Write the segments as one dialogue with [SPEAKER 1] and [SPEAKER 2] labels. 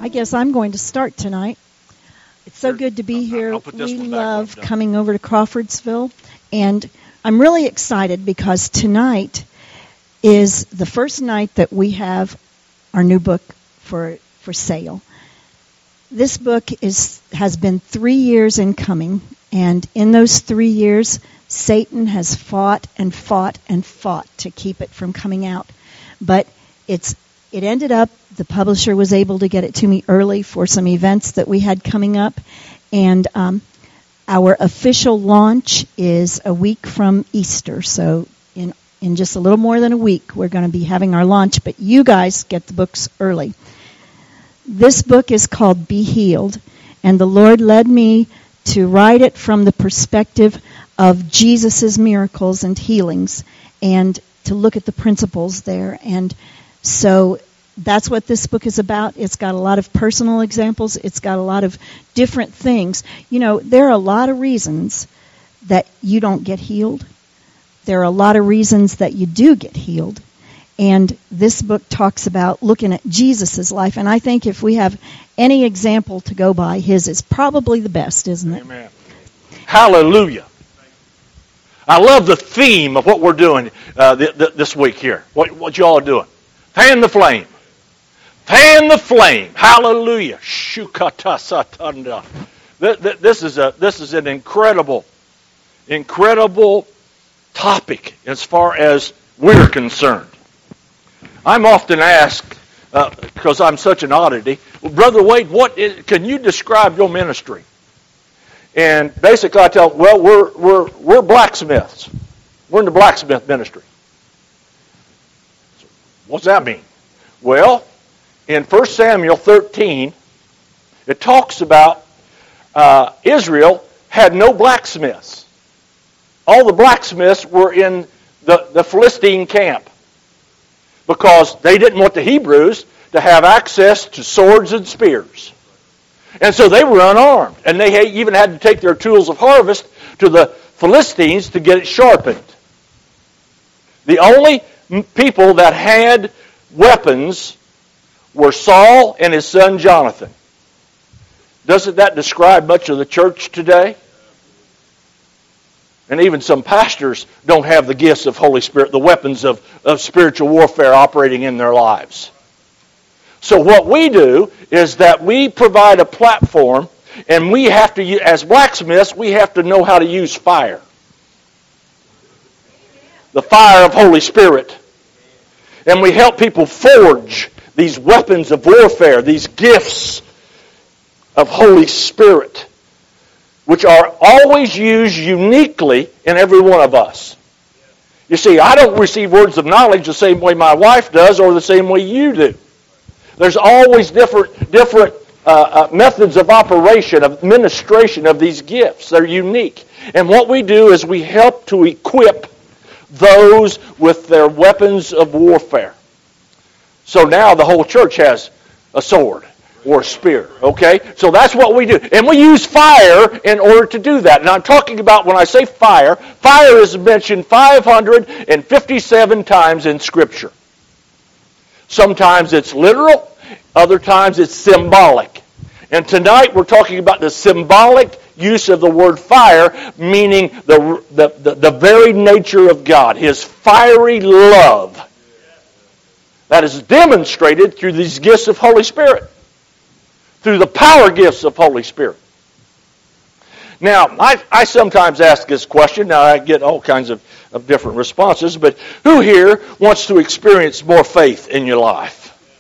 [SPEAKER 1] I guess I'm going to start tonight. It's so good to be here. We love coming over to Crawfordsville, and I'm really excited because tonight is the first night that we have our new book for sale. This book has been 3 years in coming, and in those 3 years, Satan has fought and fought and fought to keep it from coming out. But it ended up, the publisher was able to get it to me early for some events that we had coming up, and our official launch is a week from Easter. So in just a little more than a week, we're going to be having our launch, but you guys get the books early. This book is called Be Healed, and the Lord led me to write it from the perspective of Jesus' miracles and healings, and to look at the principles there. And so that's what this book is about. It's got a lot of personal examples. It's got a lot of different things. You know, there are a lot of reasons that you don't get healed. There are a lot of reasons that you do get healed. And this book talks about looking at Jesus' life. And I think if we have any example to go by, his is probably the best, isn't it?
[SPEAKER 2] Amen. Hallelujah. I love the theme of what we're doing this week here. What you all are doing. Fan the flame. Fan the flame. Hallelujah. Shukata satanda. This is an incredible topic as far as we're concerned. I'm often asked, because I'm such an oddity, well, Brother Wade, can you describe your ministry? And basically I tell them, well, we're blacksmiths. We're in the blacksmith ministry. What's that mean? Well, in 1 Samuel 13, it talks about Israel had no blacksmiths. All the blacksmiths were in the Philistine camp because they didn't want the Hebrews to have access to swords and spears. And so they were unarmed. And they even had to take their tools of harvest to the Philistines to get it sharpened. The only people that had weapons were Saul and his son Jonathan. Doesn't that describe much of the church today? And even some pastors don't have the gifts of Holy Spirit, the weapons of spiritual warfare operating in their lives. So what we do is that we provide a platform, and we have to, as blacksmiths, we have to know how to use fire. The fire of Holy Spirit. And we help people forge these weapons of warfare, these gifts of Holy Spirit, which are always used uniquely in every one of us. You see, I don't receive words of knowledge the same way my wife does or the same way you do. There's always different methods of operation, of administration of these gifts. They're unique. And what we do is we help to equip those with their weapons of warfare. So now the whole church has a sword or a spear, okay? So that's what we do. And we use fire in order to do that. And I'm talking about, when I say fire, fire is mentioned 557 times in Scripture. Sometimes it's literal, other times it's symbolic. And tonight we're talking about the symbolic use of the word fire, meaning the very nature of God, His fiery love that is demonstrated through these gifts of Holy Spirit, through the power gifts of Holy Spirit. Now, I sometimes ask this question. Now, I get all kinds of different responses, but who here wants to experience more faith in your life?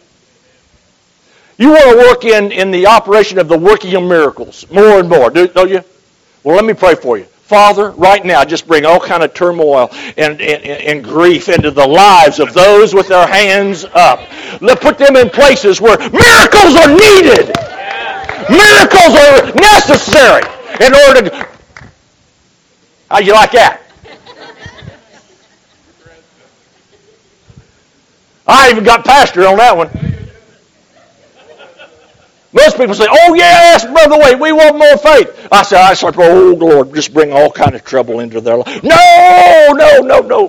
[SPEAKER 2] You want to work in the operation of the working of miracles more and more, don't you? Well, let me pray for you. Father, right now, just bring all kind of turmoil and grief into the lives of those with their hands up. Put them in places where miracles are needed. Miracles are necessary in order to... How you like that? I even got pastor on that one. Most people say, oh yes, Brother Wade, we want more faith. I say, oh Lord, just bring all kind of trouble into their life. No.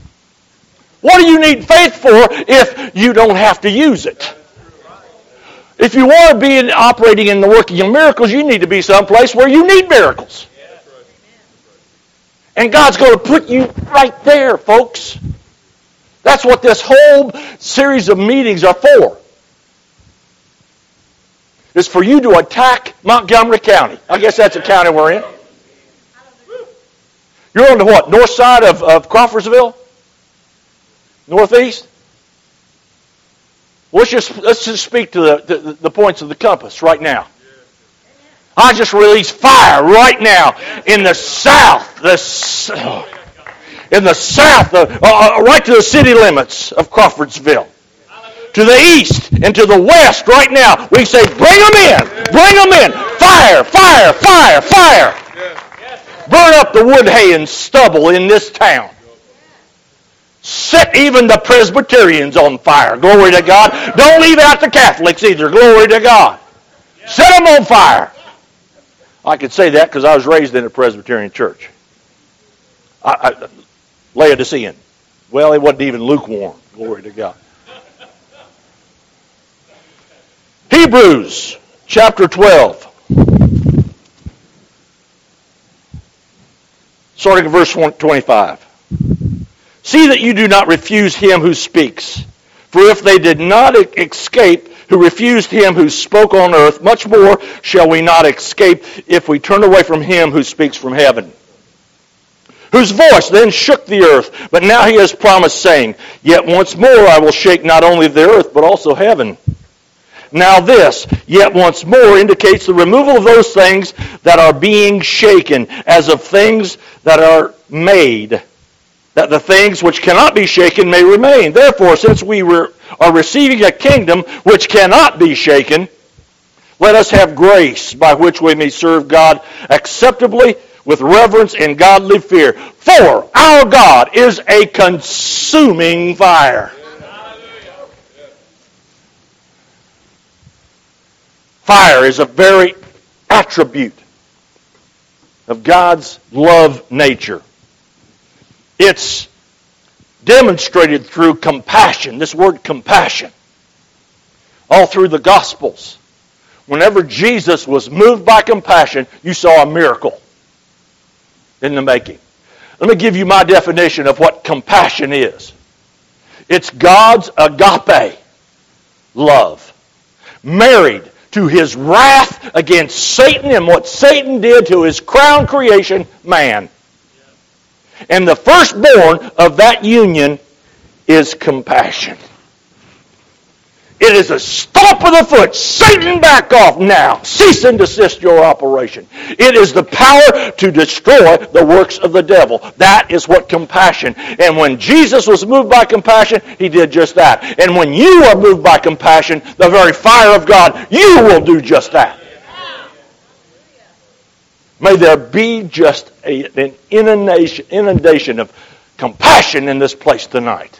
[SPEAKER 2] What do you need faith for if you don't have to use it? If you want to be operating in the working of miracles, you need to be someplace where you need miracles. And God's going to put you right there, folks. That's what this whole series of meetings are for. It's for you to attack Montgomery County. I guess that's the county we're in. You're on the what? North side of Crawfordsville? Northeast? Let's just speak to the points of the compass right now. I just release fire right now in the south. In the south, right to the city limits of Crawfordsville. To the east and to the west right now. We say, bring them in. Bring them in. Fire, fire, fire, fire. Burn up the wood, hay, and stubble in this town. Set even the Presbyterians on fire. Glory to God. Don't leave out the Catholics either. Glory to God. Set them on fire. I could say that because I was raised in a Presbyterian church. Laodicean. Well, it wasn't even lukewarm. Glory to God. Hebrews chapter 12. Starting at verse 25. See that you do not refuse him who speaks. For if they did not escape who refused him who spoke on earth, much more shall we not escape if we turn away from him who speaks from heaven. Whose voice then shook the earth, but now he has promised, saying, Yet once more I will shake not only the earth, but also heaven. Now this, yet once more, indicates the removal of those things that are being shaken, as of things that are made, that the things which cannot be shaken may remain. Therefore, since we are receiving a kingdom which cannot be shaken, let us have grace by which we may serve God acceptably with reverence and godly fear. For our God is a consuming fire. Fire is a very attribute of God's love nature. It's demonstrated through compassion. This word compassion. All through the Gospels. Whenever Jesus was moved by compassion, you saw a miracle in the making. Let me give you my definition of what compassion is. It's God's agape love, married to his wrath against Satan and what Satan did to his crown creation, man. And the firstborn of that union is compassion. It is a stomp of the foot. Satan, back off now. Cease and desist your operation. It is the power to destroy the works of the devil. That is what compassion. And when Jesus was moved by compassion, he did just that. And when you are moved by compassion, the very fire of God, you will do just that. May there be just an inundation of compassion in this place tonight.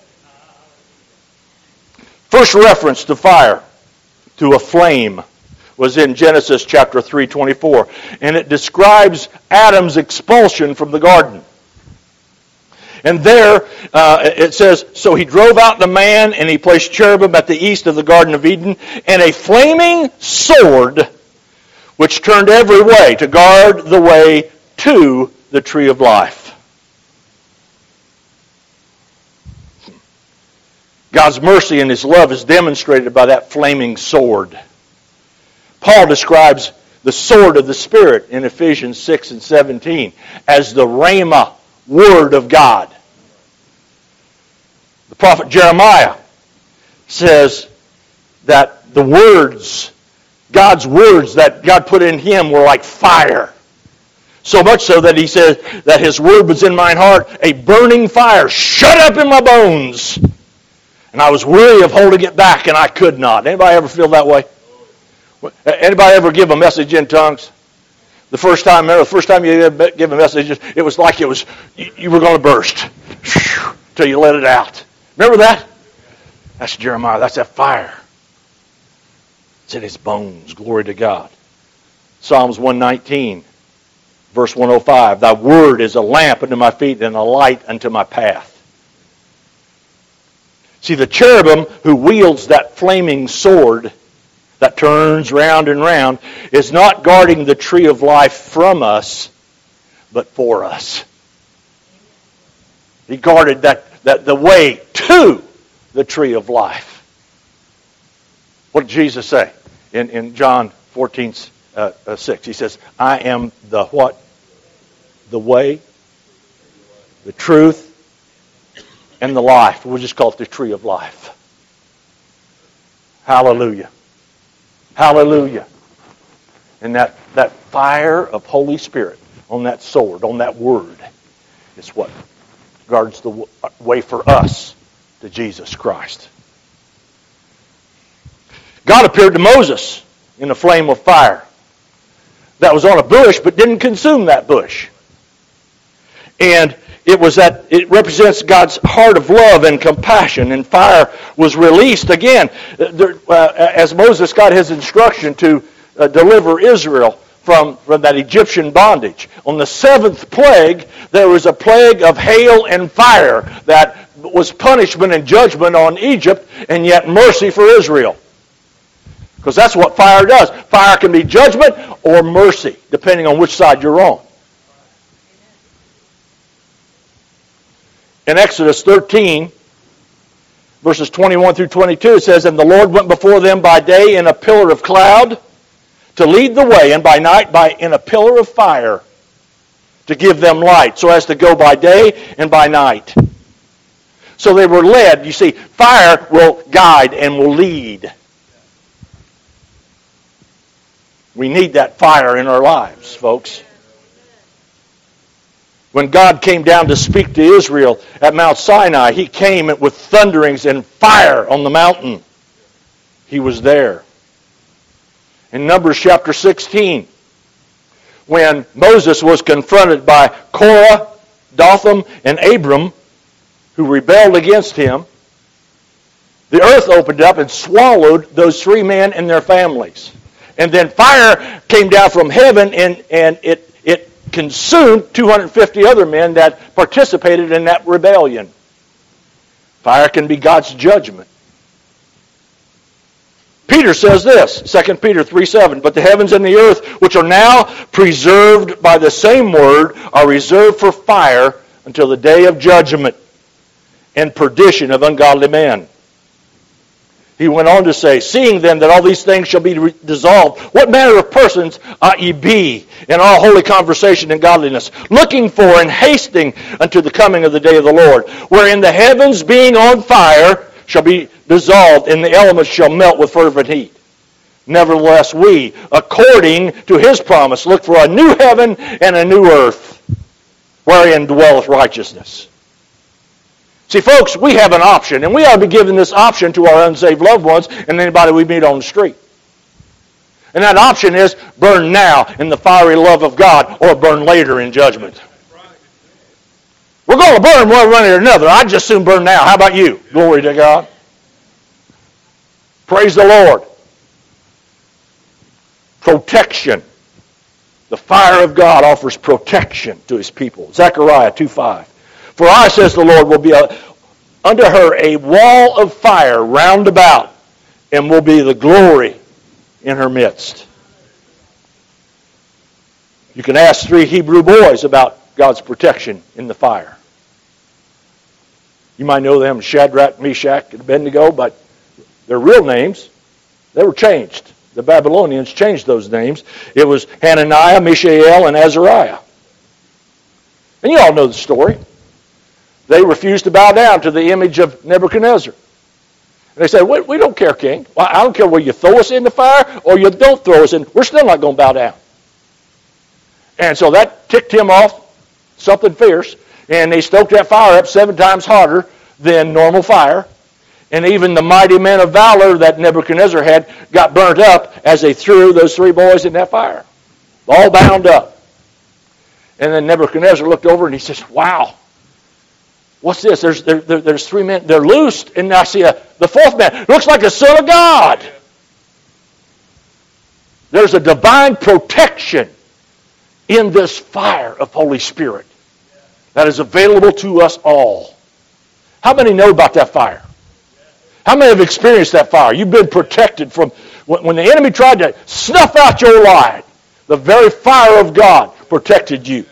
[SPEAKER 2] First reference to fire, to a flame, was in Genesis chapter 3:24, and it describes Adam's expulsion from the garden. And there it says, So he drove out the man, and he placed cherubim at the east of the Garden of Eden, and a flaming sword which turned every way to guard the way to the tree of life. God's mercy and his love is demonstrated by that flaming sword. Paul describes the sword of the Spirit in Ephesians 6 and 17 as the Rhema word of God. The prophet Jeremiah says that the words, God's words that God put in him were like fire. So much so that he says that his word was in mine heart, a burning fire shut up in my bones. And I was weary of holding it back, and I could not. Anybody ever feel that way? Anybody ever give a message in tongues? The first time you give a message, it was like you were going to burst till you let it out. Remember that? That's Jeremiah. That's that fire. It's in his bones. Glory to God. Psalms 119, verse 105. Thy word is a lamp unto my feet and a light unto my path. See, the cherubim who wields that flaming sword that turns round and round, is not guarding the tree of life from us, but for us. He guarded that the way to the tree of life. What did Jesus say in John 14:6? He says, I am the what? The way, the truth, and the life. We'll just call it the tree of life. Hallelujah. Hallelujah. And that fire of Holy Spirit on that sword, on that word, is what guards the way for us to Jesus Christ. God appeared to Moses in a flame of fire that was on a bush but didn't consume that bush. And it represents God's heart of love and compassion, and fire was released again as Moses got his instruction to deliver Israel from that Egyptian bondage. On the 7th plague, there was a plague of hail and fire that was punishment and judgment on Egypt, and yet mercy for Israel. Because that's what fire does. Fire can be judgment or mercy, depending on which side you're on. In Exodus 13, verses 21 through 22, it says, And the Lord went before them by day in a pillar of cloud to lead the way, and by night in a pillar of fire to give them light, so as to go by day and by night. So they were led. You see, fire will guide and will lead. We need that fire in our lives, folks. When God came down to speak to Israel at Mount Sinai, He came with thunderings and fire on the mountain. He was there. In Numbers chapter 16, when Moses was confronted by Korah, Dathan, and Abram, who rebelled against him, the earth opened up and swallowed those 3 men and their families. And then fire came down from heaven, and it consumed 250 other men that participated in that rebellion. Fire can be God's judgment. Peter says this, 2 Peter 3:7, But the heavens and the earth, which are now preserved by the same word, are reserved for fire until the day of judgment and perdition of ungodly men. He went on to say, Seeing then that all these things shall be dissolved, what manner of persons ought ye be in all holy conversation and godliness, looking for and hasting unto the coming of the day of the Lord, wherein the heavens being on fire shall be dissolved, and the elements shall melt with fervent heat. Nevertheless we, according to His promise, look for a new heaven and a new earth, wherein dwelleth righteousness. See, folks, we have an option, and we ought to be giving this option to our unsaved loved ones and anybody we meet on the street. And that option is burn now in the fiery love of God, or burn later in judgment. We're going to burn one way or another. I'd just soon burn now. How about you? Glory to God. Praise the Lord. Protection. The fire of God offers protection to His people. Zechariah 2:5. For I, says the Lord, will be unto her a wall of fire round about, and will be the glory in her midst. You can ask 3 Hebrew boys about God's protection in the fire. You might know them, Shadrach, Meshach, and Abednego, but their real names, they were changed. The Babylonians changed those names. It was Hananiah, Mishael, and Azariah. And you all know the story. They refused to bow down to the image of Nebuchadnezzar. And they said, we don't care, king. Well, I don't care whether you throw us in the fire or you don't throw us in. We're still not going to bow down. And so that ticked him off, something fierce. And they stoked that fire up 7 times hotter than normal fire. And even the mighty men of valor that Nebuchadnezzar had got burnt up as they threw those 3 boys in that fire. All bound up. And then Nebuchadnezzar looked over and he says, wow. What's this? There's 3 men. They're loosed. And I see the 4th man. Looks like the Son of God. There's a divine protection in this fire of Holy Spirit that is available to us all. How many know about that fire? How many have experienced that fire? You've been protected from, when the enemy tried to snuff out your light, the very fire of God protected you.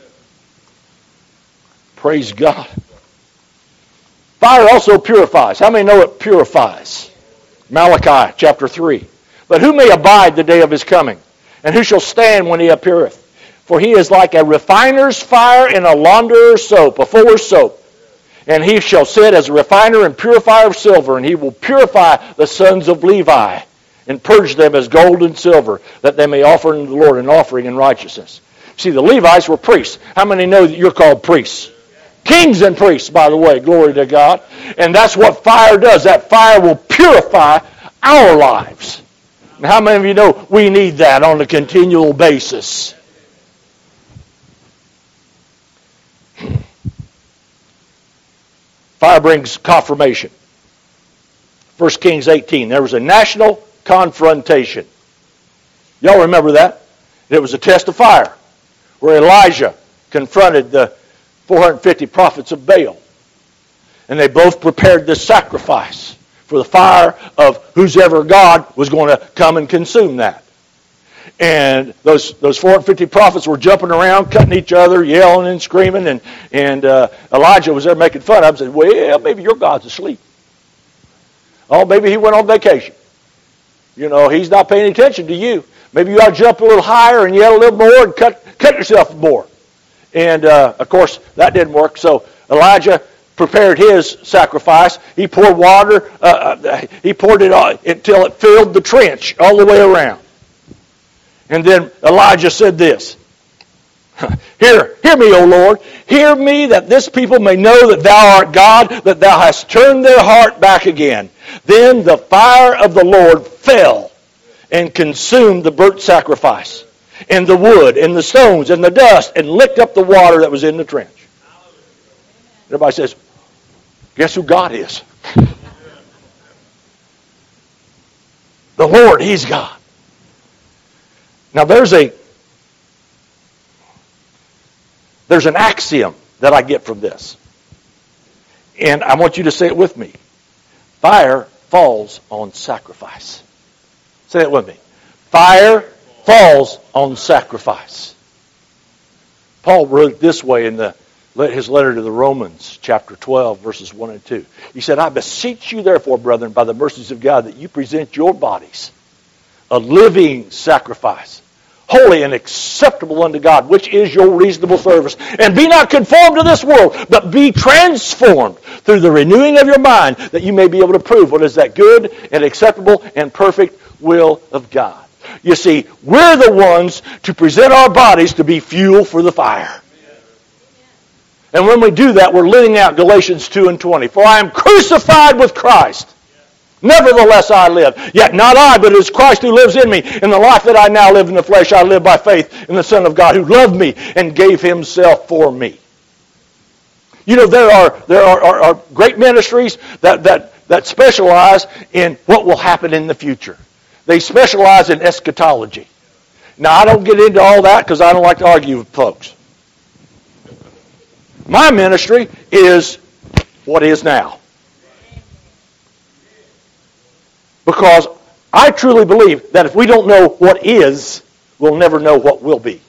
[SPEAKER 2] Praise God. Fire also purifies. How many know it purifies? Malachi chapter 3. But who may abide the day of his coming? And who shall stand when he appeareth? For he is like a refiner's fire and a launderer's soap, a fuller's soap. And he shall sit as a refiner and purifier of silver, and he will purify the sons of Levi, and purge them as gold and silver, that they may offer unto the Lord an offering in righteousness. See, the Levites were priests. How many know that you're called priests? Kings and priests, by the way, glory to God. And that's what fire does. That fire will purify our lives. And how many of you know we need that on a continual basis? Fire brings confirmation. 1 Kings 18, there was a national confrontation. Y'all remember that? It was a test of fire where Elijah confronted the 450 prophets of Baal. And they both prepared this sacrifice for the fire of whosoever God was going to come and consume that. And those 450 prophets were jumping around, cutting each other, yelling and screaming, and Elijah was there making fun of them, said, well, maybe your God's asleep. Oh, maybe he went on vacation. You know, he's not paying attention to you. Maybe you ought to jump a little higher and yell a little more and cut yourself more. And, of course, that didn't work. So Elijah prepared his sacrifice. He poured water. He poured it all until it filled the trench all the way around. And then Elijah said this, Hear me, O Lord. Hear me, that this people may know that thou art God, that thou hast turned their heart back again. Then the fire of the Lord fell and consumed the burnt sacrifice, and the wood, and the stones, and the dust, and licked up the water that was in the trench. Everybody says, guess who God is? The Lord, He's God. Now there's an axiom that I get from this. And I want you to say it with me. Fire falls on sacrifice. Say it with me. Fire falls on sacrifice. Paul wrote it this way in his letter to the Romans, chapter 12, verses 1 and 2. He said, I beseech you therefore, brethren, by the mercies of God, that you present your bodies a living sacrifice, holy and acceptable unto God, which is your reasonable service. And be not conformed to this world, but be transformed through the renewing of your mind, that you may be able to prove what is that good and acceptable and perfect will of God. You see, we're the ones to present our bodies to be fuel for the fire. And when we do that, we're living out Galatians 2 and 20. For I am crucified with Christ. Nevertheless I live. Yet not I, but it is Christ who lives in me. In the life that I now live in the flesh, I live by faith in the Son of God who loved me and gave Himself for me. You know, there are great ministries that specialize in what will happen in the future. They specialize in eschatology. Now, I don't get into all that because I don't like to argue with folks. My ministry is what is now. Because I truly believe that if we don't know what is, we'll never know what will be.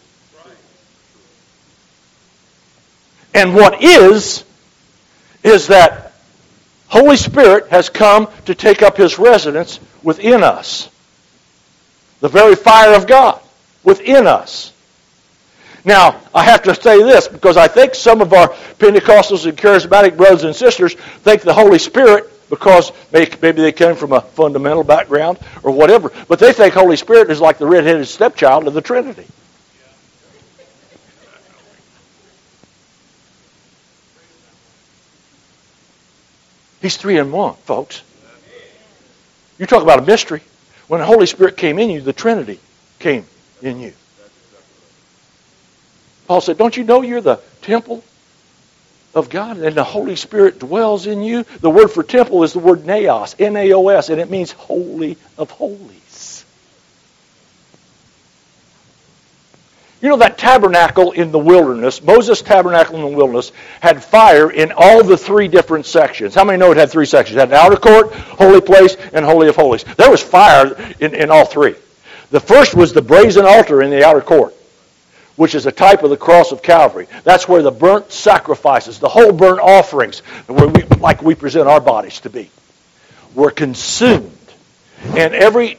[SPEAKER 2] And what is that Holy Spirit has come to take up His residence within us. The very fire of God within us. Now, I have to say this because I think some of our Pentecostals and charismatic brothers and sisters think the Holy Spirit, because maybe they came from a fundamental background or whatever, but they think Holy Spirit is like the red-headed stepchild of the Trinity. He's 3 in 1, folks. You talk about a mystery. When the Holy Spirit came in you, the Trinity came in you. Paul said, don't you know you're the temple of God and the Holy Spirit dwells in you? The word for temple is the word naos, N-A-O-S, and it means holy of holies. You know that tabernacle in the wilderness, Moses' tabernacle in the wilderness, had fire in all the three different sections. How many know it had three sections? It had the outer court, holy place, and holy of holies. There was fire in all three. The first was the brazen altar in the outer court, which is a type of the cross of Calvary. That's where the burnt sacrifices, the whole burnt offerings, like we present our bodies to be, were consumed. And every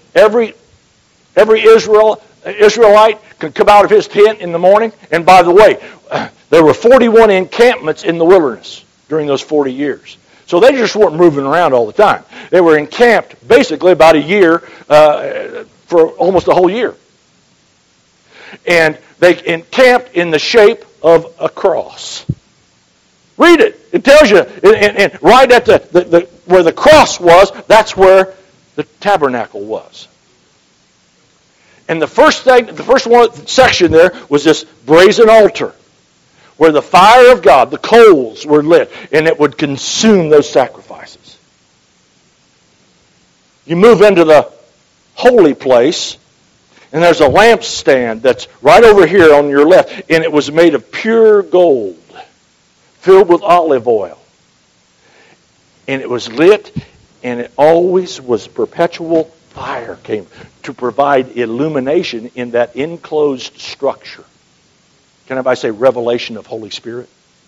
[SPEAKER 2] Israelite could come out of his tent in the morning. And by the way, there were 41 encampments in the wilderness during those 40 years. So they just weren't moving around all the time. They were encamped basically about a year, for almost a whole year. And they encamped in the shape of a cross. Read it. It tells you, and right at the where the cross was, that's where the tabernacle was. And the first section there was this brazen altar, where the fire of God, the coals were lit, and it would consume those sacrifices. You move into the holy place, and there's a lampstand that's right over here on your left, and it was made of pure gold, filled with olive oil. And it was lit, and it always was perpetual fire came to provide illumination in that enclosed structure. Can anybody say revelation of Holy Spirit?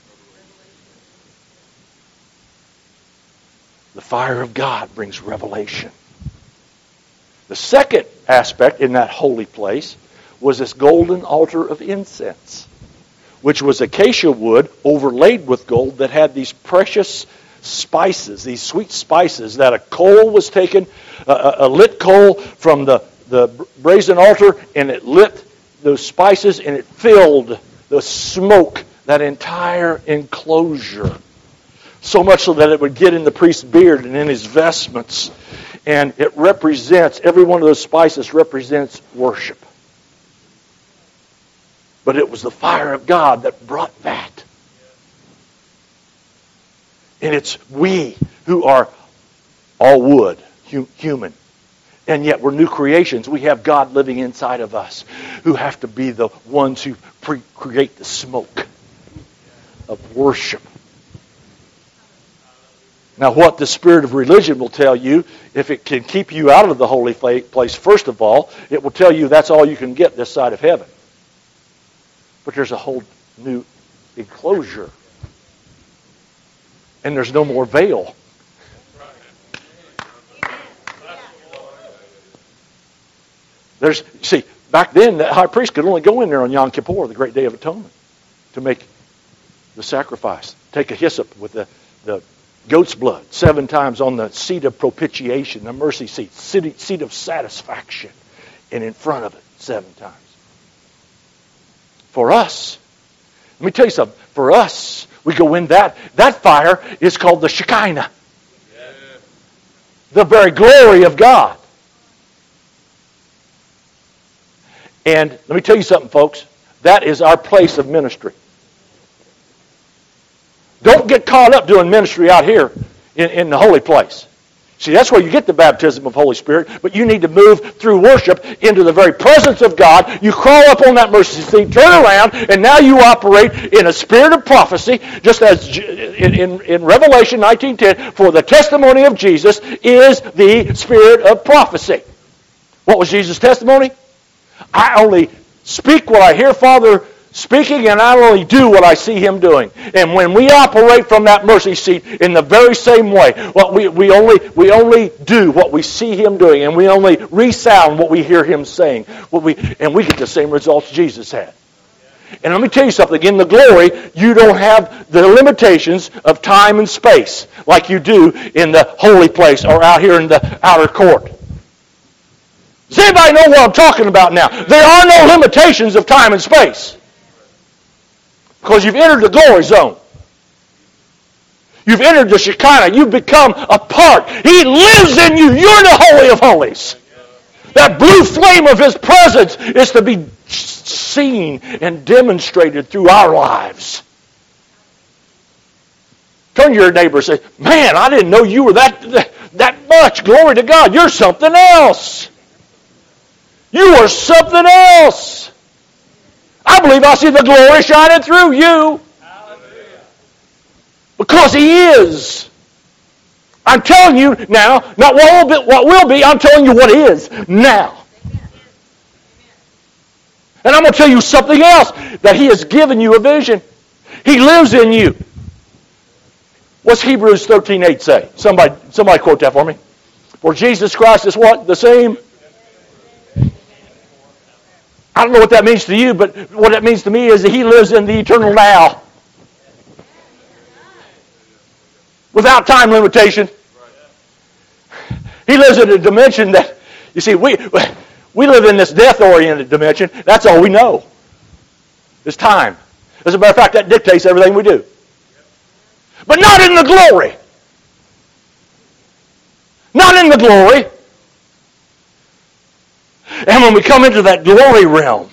[SPEAKER 2] The fire of God brings revelation. The second aspect in that holy place was this golden altar of incense, which was acacia wood overlaid with gold that had these precious spices, these sweet spices, that a coal was taken, a lit coal from the brazen altar, and it lit those spices, and it filled the smoke, that entire enclosure. So much so that it would get in the priest's beard and in his vestments. And it represents, every one of those spices represents worship. But it was the fire of God that brought that. And it's we who are all wood, human. And yet we're new creations. We have God living inside of us, who have to be the ones who create the smoke of worship. Now, what the spirit of religion will tell you, if it can keep you out of the holy place, first of all, it will tell you that's all you can get this side of heaven. But there's a whole new enclosure. And there's no more veil. See, back then, the high priest could only go in there on Yom Kippur, the great day of atonement, to make the sacrifice. Take a hyssop with the goat's blood 7 times on the seat of propitiation, the mercy seat, seat of satisfaction, and in front of it 7 times. For us, let me tell you something. For us, we go in that fire is called the Shekinah. The very glory of God. And let me tell you something, folks. That is our place of ministry. Don't get caught up doing ministry out here in the holy place. See, that's where you get the baptism of Holy Spirit, but you need to move through worship into the very presence of God. You crawl up on that mercy seat, turn around, and now you operate in a spirit of prophecy, just as in Revelation 19:10, for the testimony of Jesus is the spirit of prophecy. What was Jesus' testimony? I only speak what I hear Father speaking, and I only do what I see Him doing. And when we operate from that mercy seat in the very same way, we only do what we see Him doing, and we only resound what we hear Him saying. And we get the same results Jesus had. And let me tell you something. In the glory, you don't have the limitations of time and space like you do in the holy place or out here in the outer court. Does anybody know what I'm talking about now? There are no limitations of time and space. Because you've entered the glory zone. You've entered the Shekinah. You've become a part. He lives in you. You're the Holy of Holies. That blue flame of His presence is to be seen and demonstrated through our lives. Turn to your neighbor and say, man, I didn't know you were that much. Glory to God. You're something else. You are something else. I believe I see the glory shining through you. Because He is. I'm telling you now, not what will be, I'm telling you what is now. And I'm going to tell you something else, that He has given you a vision. He lives in you. What's Hebrews 13:8 say? Somebody quote that for me. For Jesus Christ is what? The same? I don't know what that means to you, but what it means to me is that He lives in the eternal now. Without time limitation. He lives in a dimension that, you see, we live in this death-oriented dimension. That's all we know. It's time. As a matter of fact, that dictates everything we do. But not in the glory. Not in the glory. And when we come into that glory realm,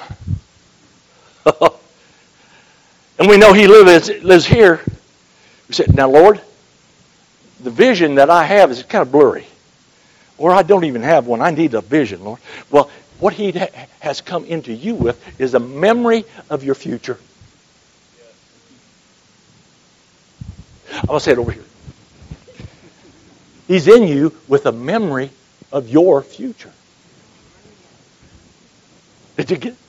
[SPEAKER 2] and we know He lives here, we say, now Lord, the vision that I have is kind of blurry. Or I don't even have one. I need a vision, Lord. Well, what He has come into you with is a memory of your future. I'm going to say it over here. He's in you with a memory of your future. Did you get it?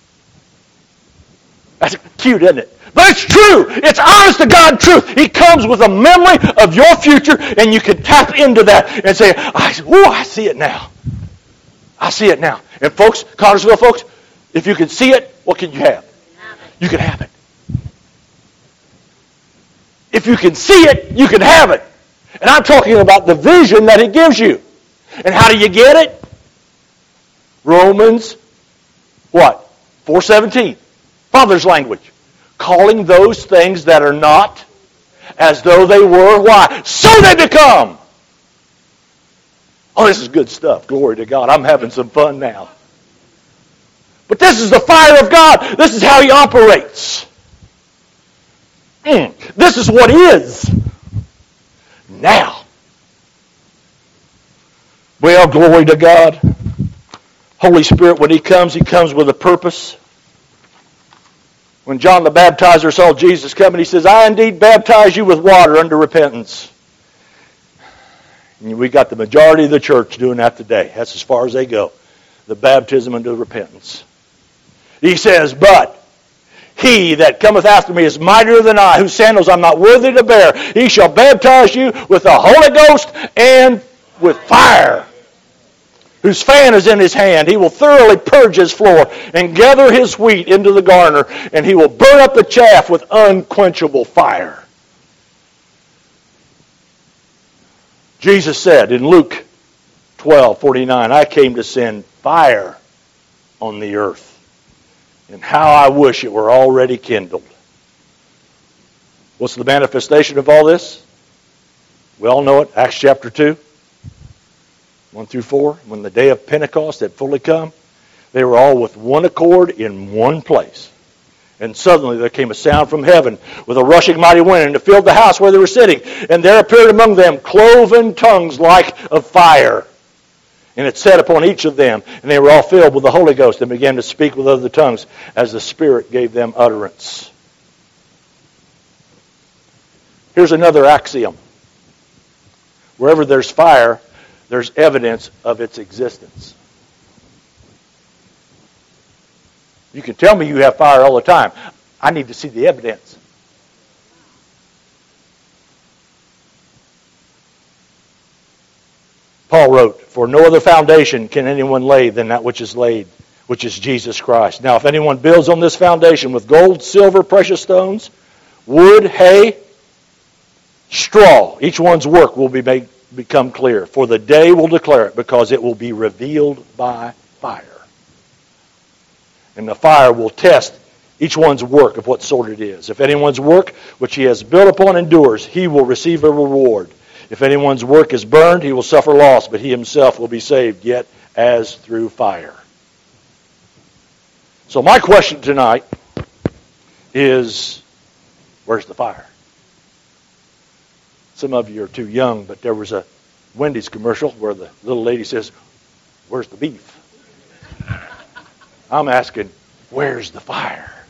[SPEAKER 2] That's cute, isn't it? But it's true. It's honest to God truth. He comes with a memory of your future, and you can tap into that and say, I see it now. I see it now. And folks, Connersville folks, if you can see it, what can you have? You can have it. If you can see it, you can have it. And I'm talking about the vision that He gives you. And how do you get it? Romans, what? 4:17. Father's language. Calling those things that are not as though they were. Why? So they become. Oh, this is good stuff. Glory to God. I'm having some fun now. But this is the fire of God. This is how He operates. This is what is. Now. Well, glory to God. Holy Spirit, when He comes with a purpose. When John the Baptizer saw Jesus coming, he says, I indeed baptize you with water unto repentance. And we got the majority of the church doing that today. That's as far as they go. The baptism unto repentance. He says, but He that cometh after me is mightier than I, whose sandals I'm not worthy to bear. He shall baptize you with the Holy Ghost and with fire, whose fan is in His hand. He will thoroughly purge His floor and gather His wheat into the garner, and He will burn up the chaff with unquenchable fire. Jesus said in Luke 12:49, I came to send fire on the earth, and how I wish it were already kindled. What's the manifestation of all this? We all know it. Acts chapter 2. 1 through 4, when the day of Pentecost had fully come, they were all with one accord in one place. And suddenly there came a sound from heaven with a rushing mighty wind, and it filled the house where they were sitting. And there appeared among them cloven tongues like of fire. And it sat upon each of them, and they were all filled with the Holy Ghost and began to speak with other tongues as the Spirit gave them utterance. Here's another axiom. Wherever there's fire, there's evidence of its existence. You can tell me you have fire all the time. I need to see the evidence. Paul wrote, for no other foundation can anyone lay than that which is laid, which is Jesus Christ. Now, if anyone builds on this foundation with gold, silver, precious stones, wood, hay, straw, each one's work will become clear. For the day will declare it, because it will be revealed by fire. And the fire will test each one's work of what sort it is. If anyone's work which he has built upon endures, he will receive a reward. If anyone's work is burned, he will suffer loss, but he himself will be saved, yet as through fire. So my question tonight is, where's the fire? Some of you are too young, but there was a Wendy's commercial where the little lady says, where's the beef? I'm asking, where's the fire?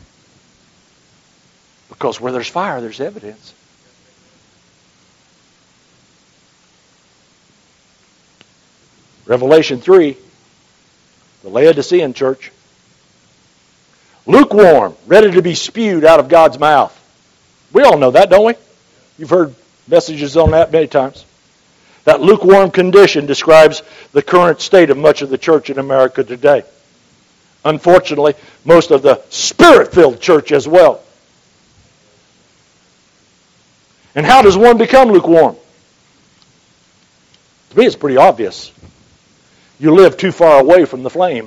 [SPEAKER 2] Because where there's fire, there's evidence. Revelation 3, the Laodicean church. Lukewarm, ready to be spewed out of God's mouth. We all know that, don't we? You've heard messages on that many times. That lukewarm condition describes the current state of much of the church in America today. Unfortunately, most of the Spirit-filled church as well. And how does one become lukewarm? To me, it's pretty obvious. You live too far away from the flame.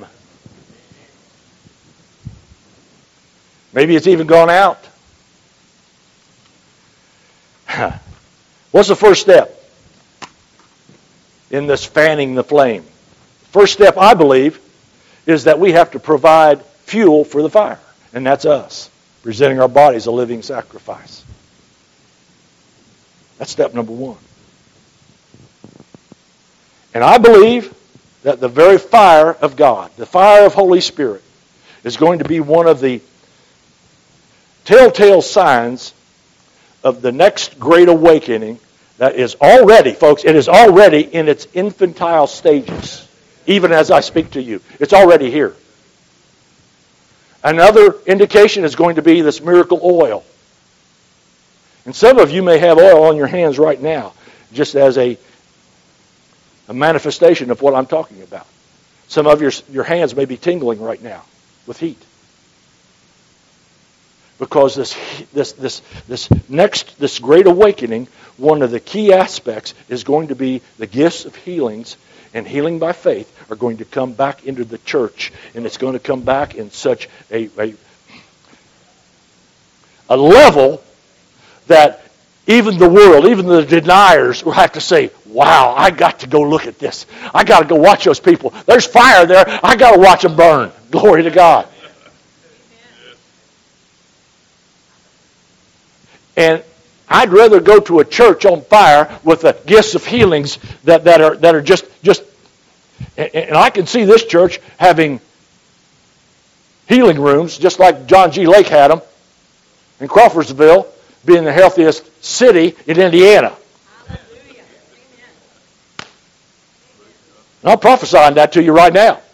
[SPEAKER 2] Maybe it's even gone out. What's the first step in this fanning the flame? First step, I believe, is that we have to provide fuel for the fire. And that's us, presenting our bodies a living sacrifice. That's step number one. And I believe that the very fire of God, the fire of Holy Spirit, is going to be one of the telltale signs of the next great awakening that is already, folks, it is already in its infantile stages, even as I speak to you. It's already here. Another indication is going to be this miracle oil. And some of you may have oil on your hands right now, just as a manifestation of what I'm talking about. Some of your hands may be tingling right now with heat. Because this great awakening, one of the key aspects is going to be the gifts of healings and healing by faith are going to come back into the church, and it's going to come back in such a level that even the world, even the deniers will have to say, wow, I got to go look at this. I got to go watch those people. There's fire there. I got to watch them burn. Glory to God. And I'd rather go to a church on fire with the gifts of healings that are just. And I can see this church having healing rooms, just like John G. Lake had them in Crawfordsville, being the healthiest city in Indiana. And I'm prophesying that to you right now.